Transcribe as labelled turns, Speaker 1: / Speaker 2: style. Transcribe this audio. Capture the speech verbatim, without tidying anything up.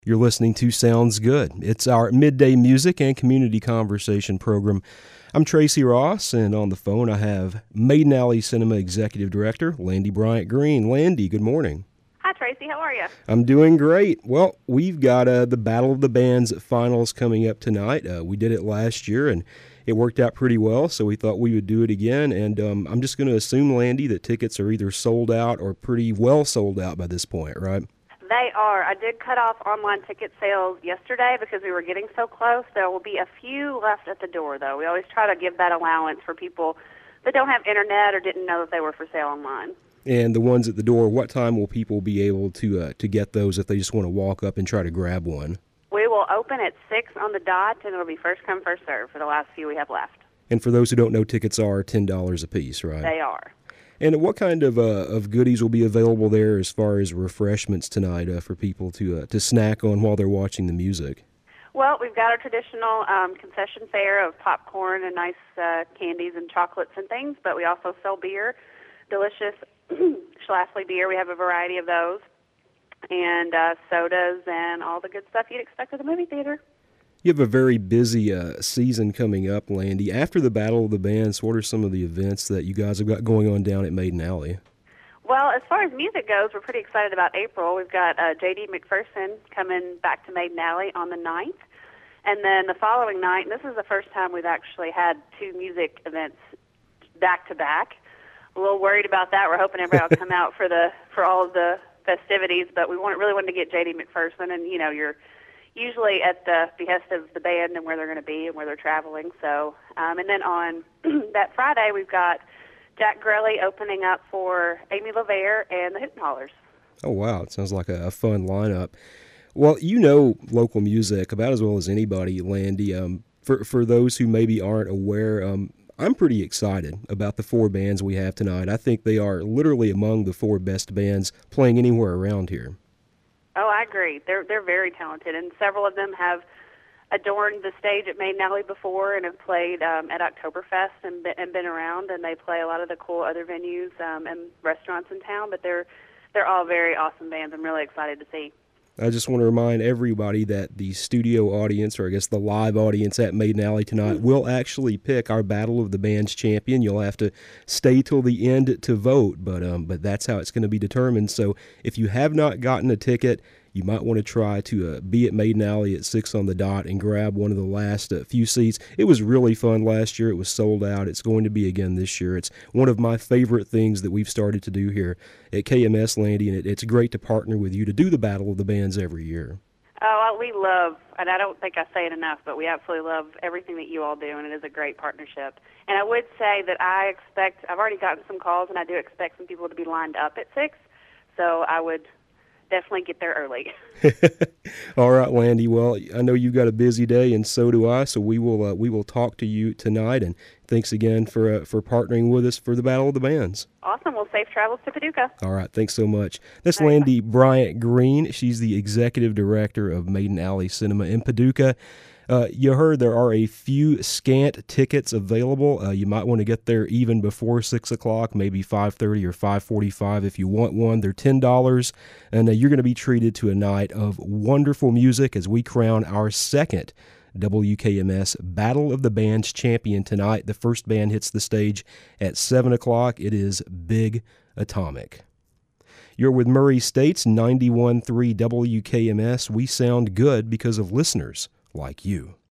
Speaker 1: You're listening to Sounds Good. It's our midday music and community conversation program. I'm Tracy Ross, and on the phone I have Maiden Alley Cinema Executive Director Landy Bryant Green. Landy, good morning.
Speaker 2: Hi, Tracy. How are you?
Speaker 1: I'm doing great. Well, we've got uh, the Battle of the Bands finals coming up tonight. Uh, we did it last year, and it worked out pretty well, so we thought we would do it again. And um, I'm just going to assume, Landy, that tickets are either sold out or pretty well sold out by this point, right?
Speaker 2: They are. I did cut off online ticket sales yesterday because we were getting so close. There will be a few left at the door, though. We always try to give that allowance for people that don't have internet or didn't know that they were for sale online.
Speaker 1: And the ones at the door, what time will people be able to uh, to get those if they just want to walk up and try to grab one?
Speaker 2: We will open at six on the dot, and it'll be first come, first serve for the last few we have left.
Speaker 1: And for those who don't know, tickets are ten dollars a piece, right?
Speaker 2: They are.
Speaker 1: And what kind of uh, of goodies will be available there as far as refreshments tonight uh, for people to uh, to snack on while they're watching the music?
Speaker 2: Well, we've got our traditional um, concession fare of popcorn and nice uh, candies and chocolates and things, but we also sell beer, delicious Schlafly beer. We have a variety of those, and uh, sodas and all the good stuff you'd expect at a movie theater.
Speaker 1: You have a very busy uh, season coming up, Landy. After the Battle of the Bands, what are some of the events that you guys have got going on down at Maiden Alley?
Speaker 2: Well, as far as music goes, we're pretty excited about April. We've got uh, J D McPherson coming back to Maiden Alley on the ninth. And then the following night, and this is the first time we've actually had two music events back-to-back. A little worried about that. We're hoping everybody will come out for the for all of the festivities, but we want, really wanted to get J D McPherson, and, you know, you're usually at the behest of the band and where they're going to be and where they're traveling. So, um, and then on that Friday, we've got Jack Grelly opening up for Amy LaVere and the Hidden Hollers.
Speaker 1: Oh, wow. It sounds like a, a fun lineup. Well, you know local music about as well as anybody, Landy. Um, for, for those who maybe aren't aware, um, I'm pretty excited about the four bands we have tonight. I think they are literally among the four best bands playing anywhere around here.
Speaker 2: Oh, I agree. They're they're very talented, and several of them have adorned the stage at Maiden Alley before and have played um, at Oktoberfest and, be, and been around, and they play a lot of the cool other venues um, and restaurants in town, but they're they're all very awesome bands. I'm really excited to see.
Speaker 1: I just want to remind everybody that the studio audience, or I guess the live audience at Maiden Alley tonight, mm-hmm. will actually pick our Battle of the Bands champion. You'll have to stay till the end to vote, but um, but that's how it's going to be determined. So if you have not gotten a ticket, you might want to try to uh, be at Maiden Alley at six on the dot and grab one of the last uh, few seats. It was really fun last year. It was sold out. It's going to be again this year. It's one of my favorite things that we've started to do here at K M S, Landy, and it, it's great to partner with you to do the Battle of the Bands every year.
Speaker 2: Oh, we love, and I don't think I say it enough, but we absolutely love everything that you all do, and it is a great partnership. And I would say that I expect, I've already gotten some calls, and I do expect some people to be lined up at six, so I would definitely get there early.
Speaker 1: All right, Landy. Well, I know you've got a busy day, and so do I. So we will uh, we will talk to you tonight. And thanks again for uh, for partnering with us for the Battle of the Bands.
Speaker 2: Awesome. Well, safe travels to Paducah.
Speaker 1: All right. Thanks so much. That's
Speaker 2: All right,
Speaker 1: Landy
Speaker 2: bye.
Speaker 1: Bryant Green. She's the executive director of Maiden Alley Cinema in Paducah. Uh, you heard there are a few scant tickets available. Uh, you might want to get there even before six o'clock, maybe five thirty or five forty-five if you want one. They're ten dollars, and uh, you're going to be treated to a night of wonderful music as we crown our second W K M S Battle of the Bands champion tonight. The first band hits the stage at seven o'clock. It is Big Atomic. You're with Murray State's ninety-one point three W K M S. We sound good because of listeners like you.